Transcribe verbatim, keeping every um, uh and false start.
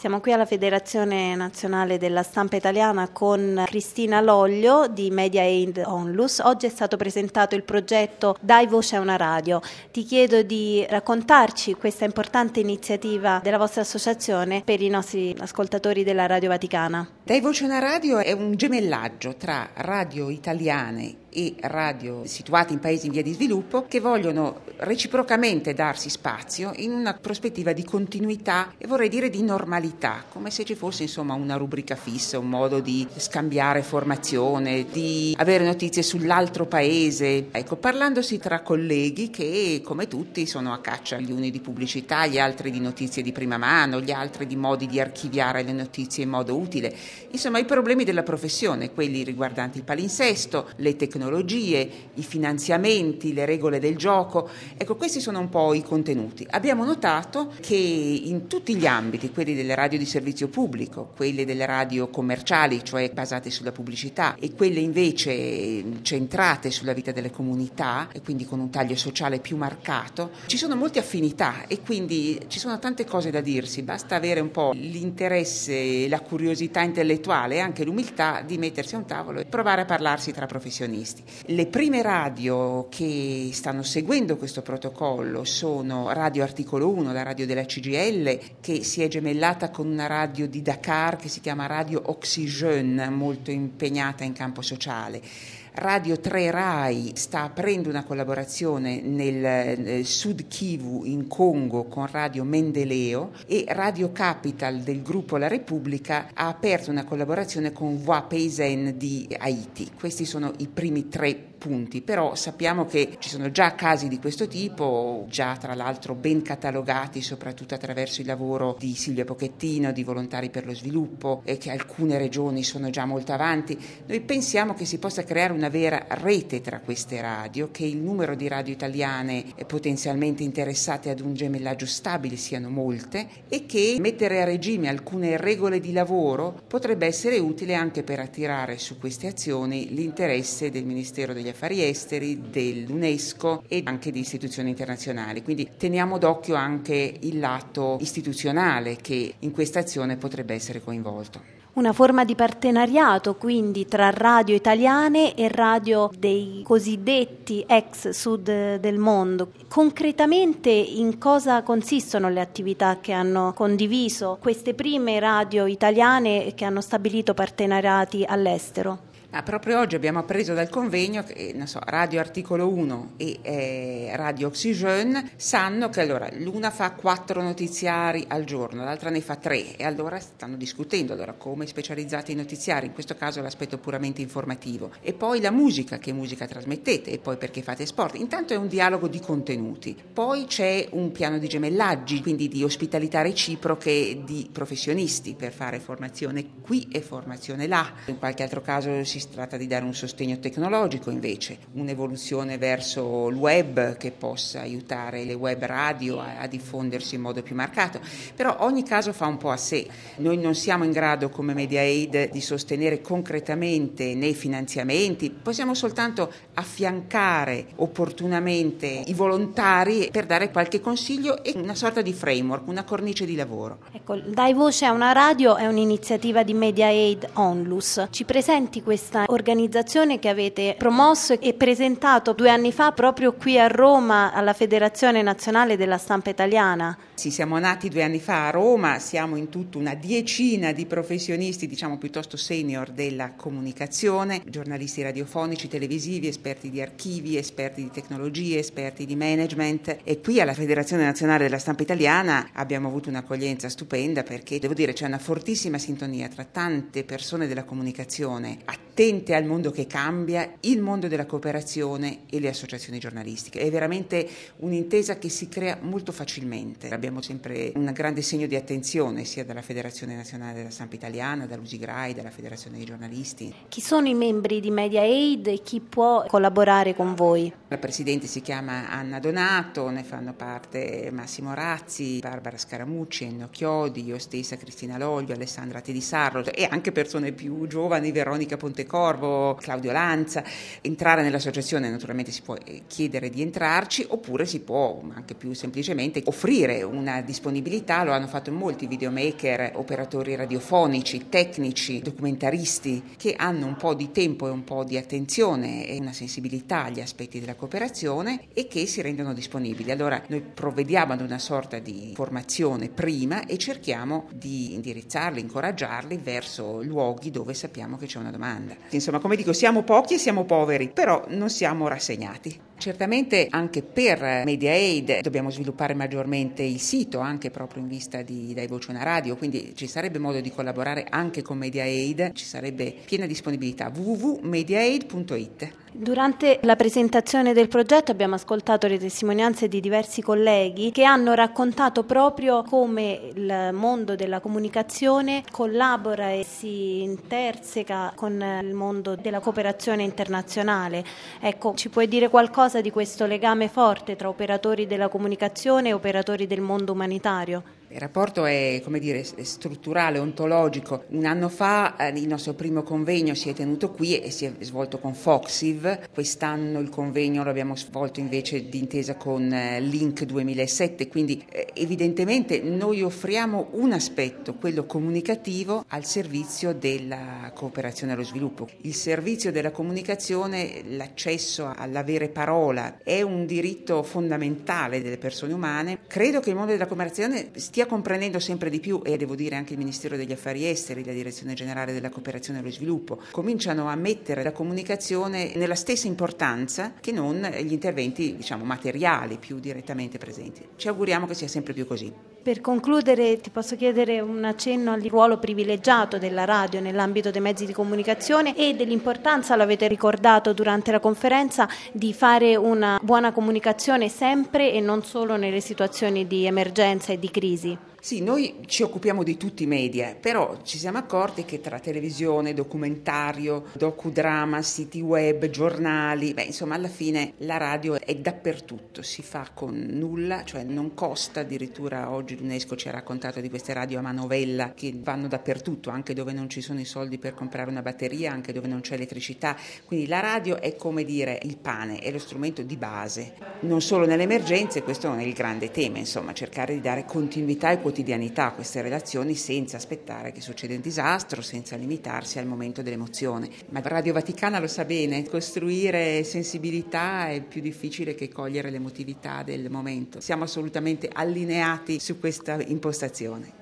Siamo qui alla Federazione Nazionale della Stampa Italiana con Cristina Loglio di Mediaid Onlus. Oggi è stato presentato il progetto Dai voce a una radio. Ti chiedo di raccontarci questa importante iniziativa della vostra associazione per i nostri ascoltatori della Radio Vaticana. Dai voce a una radio è un gemellaggio tra radio italiane e radio situate in paesi in via di sviluppo che vogliono reciprocamente darsi spazio in una prospettiva di continuità e vorrei dire di normalità, come se ci fosse insomma una rubrica fissa, un modo di scambiare formazione, di avere notizie sull'altro paese, ecco, parlandosi tra colleghi che come tutti sono a caccia gli uni di pubblicità, gli altri di notizie di prima mano, gli altri di modi di archiviare le notizie in modo utile, insomma i problemi della professione, quelli riguardanti il palinsesto, le tecnologie, i finanziamenti, le regole del gioco. Ecco, questi sono un po' i contenuti. Abbiamo notato che in tutti gli ambiti, quelli delle radio di servizio pubblico, quelle delle radio commerciali, cioè basate sulla pubblicità, e quelle invece centrate sulla vita delle comunità, e quindi con un taglio sociale più marcato, ci sono molte affinità e quindi ci sono tante cose da dirsi. Basta avere un po' l'interesse, la curiosità intellettuale e anche l'umiltà di mettersi a un tavolo e provare a parlarsi tra professionisti. Le prime radio che stanno seguendo questo protocollo sono Radio Articolo uno, la radio della C G I L, che si è gemellata con una radio di Dakar che si chiama Radio Oxygène, molto impegnata in campo sociale. Radio tre Rai sta aprendo una collaborazione nel, nel Sud Kivu in Congo con Radio Mendeleo e Radio Capital del gruppo La Repubblica ha aperto una collaborazione con Voix Paysanne di Haiti. Questi sono i primi tre punti, però sappiamo che ci sono già casi di questo tipo, già tra l'altro ben catalogati soprattutto attraverso il lavoro di Silvia Pochettino, di Volontari per lo Sviluppo, e che alcune regioni sono già molto avanti. Noi pensiamo che si possa creare una vera rete tra queste radio, che il numero di radio italiane potenzialmente interessate ad un gemellaggio stabile siano molte e che mettere a regime alcune regole di lavoro potrebbe essere utile anche per attirare su queste azioni l'interesse del Ministero degli Affari Esteri, dell'UNESCO e anche di istituzioni internazionali. Quindi teniamo d'occhio anche il lato istituzionale che in questa azione potrebbe essere coinvolto. Una forma di partenariato quindi tra radio italiane e radio dei cosiddetti ex sud del mondo. Concretamente in cosa consistono le attività che hanno condiviso queste prime radio italiane che hanno stabilito partenariati all'estero? Ah, proprio oggi abbiamo appreso dal convegno che non so, Radio Articolo uno e eh, Radio Oxygène sanno che allora l'una fa quattro notiziari al giorno, l'altra ne fa tre e allora stanno discutendo allora come specializzate i notiziari, in questo caso l'aspetto puramente informativo, e poi la musica, che musica trasmettete, e poi perché fate sport. Intanto è un dialogo di contenuti, poi c'è un piano di gemellaggi, quindi di ospitalità reciproche di professionisti per fare formazione qui e formazione là. In qualche altro caso si Si tratta di dare un sostegno tecnologico, invece, un'evoluzione verso il web che possa aiutare le web radio a, a diffondersi in modo più marcato. Però ogni caso fa un po' a sé. Noi non siamo in grado come Mediaid di sostenere concretamente nei finanziamenti, possiamo soltanto affiancare opportunamente i volontari per dare qualche consiglio e una sorta di framework, una cornice di lavoro. Ecco, Dai voce a una radio è un'iniziativa di Mediaid Onlus. Ci presenti questa organizzazione che avete promosso e presentato due anni fa proprio qui a Roma alla Federazione Nazionale della Stampa Italiana? Sì, siamo nati due anni fa a Roma, siamo in tutto una decina di professionisti, diciamo piuttosto senior della comunicazione, giornalisti radiofonici, televisivi, esperti di archivi, esperti di tecnologie, esperti di management, e qui alla Federazione Nazionale della Stampa Italiana abbiamo avuto un'accoglienza stupenda perché devo dire c'è una fortissima sintonia tra tante persone della comunicazione attente al mondo che cambia, il mondo della cooperazione e le associazioni giornalistiche. È veramente un'intesa che si crea molto facilmente. Abbiamo sempre un grande segno di attenzione sia dalla Federazione Nazionale della Stampa Italiana, dall'Usigrai, dalla Federazione dei Giornalisti. Chi sono i membri di Mediaid e chi può collaborare con voi? La Presidente si chiama Anna Donato, ne fanno parte Massimo Razzi, Barbara Scaramucci, Ennio Chiodi, io stessa Cristina Loglio, Alessandra Tedisarro e anche persone più giovani, Veronica Pontecorvo Corvo, Claudio Lanza. Entrare nell'associazione naturalmente si può chiedere di entrarci, oppure si può anche più semplicemente offrire una disponibilità. Lo hanno fatto molti videomaker, operatori radiofonici, tecnici, documentaristi che hanno un po' di tempo e un po' di attenzione e una sensibilità agli aspetti della cooperazione e che si rendono disponibili. Allora noi provvediamo ad una sorta di formazione prima e cerchiamo di indirizzarli, incoraggiarli verso luoghi dove sappiamo che c'è una domanda. Insomma, come dico, siamo pochi e siamo poveri, però non siamo rassegnati. Certamente anche per Media Aid dobbiamo sviluppare maggiormente il sito, anche proprio in vista di Dai Voce una Radio, quindi ci sarebbe modo di collaborare anche con Media Aid, ci sarebbe piena disponibilità. w w w punto media aid punto i t. Durante la presentazione del progetto abbiamo ascoltato le testimonianze di diversi colleghi che hanno raccontato proprio come il mondo della comunicazione collabora e si interseca con il mondo della cooperazione internazionale. Ecco, ci puoi dire qualcosa di questo legame forte tra operatori della comunicazione e operatori del mondo umanitario? Il rapporto è, come dire, strutturale, ontologico. Un anno fa eh, il nostro primo convegno si è tenuto qui e si è svolto con Foxiv. Quest'anno il convegno lo abbiamo svolto invece d'intesa con eh, Link duemilasette, quindi eh, evidentemente noi offriamo un aspetto, quello comunicativo, al servizio della cooperazione e allo sviluppo. Il servizio della comunicazione, l'accesso all'avere parola, è un diritto fondamentale delle persone umane. Credo che il mondo della cooperazione stia comprendendo sempre di più, e devo dire anche il Ministero degli Affari Esteri, la Direzione Generale della Cooperazione e allo Sviluppo, cominciano a mettere la comunicazione nella stessa importanza che non gli interventi, diciamo, materiali più direttamente presenti. Ci auguriamo che sia sempre più così. Per concludere ti posso chiedere un accenno al ruolo privilegiato della radio nell'ambito dei mezzi di comunicazione e dell'importanza, lo avete ricordato durante la conferenza, di fare una buona comunicazione sempre e non solo nelle situazioni di emergenza e di crisi. Sì, noi ci occupiamo di tutti i media, però ci siamo accorti che tra televisione, documentario, docudrama, siti web, giornali, beh, insomma, alla fine la radio è dappertutto, si fa con nulla, cioè non costa. Addirittura oggi l'UNESCO ci ha raccontato di queste radio a manovella che vanno dappertutto, anche dove non ci sono i soldi per comprare una batteria, anche dove non c'è elettricità. Quindi la radio è, come dire, il pane, è lo strumento di base, non solo nelle emergenze. Questo è il grande tema, insomma, cercare di dare continuità e quotidianità a queste relazioni senza aspettare che succeda un disastro, senza limitarsi al momento dell'emozione. Ma Radio Vaticana lo sa bene, costruire sensibilità è più difficile che cogliere l'emotività del momento. Siamo assolutamente allineati su questa impostazione.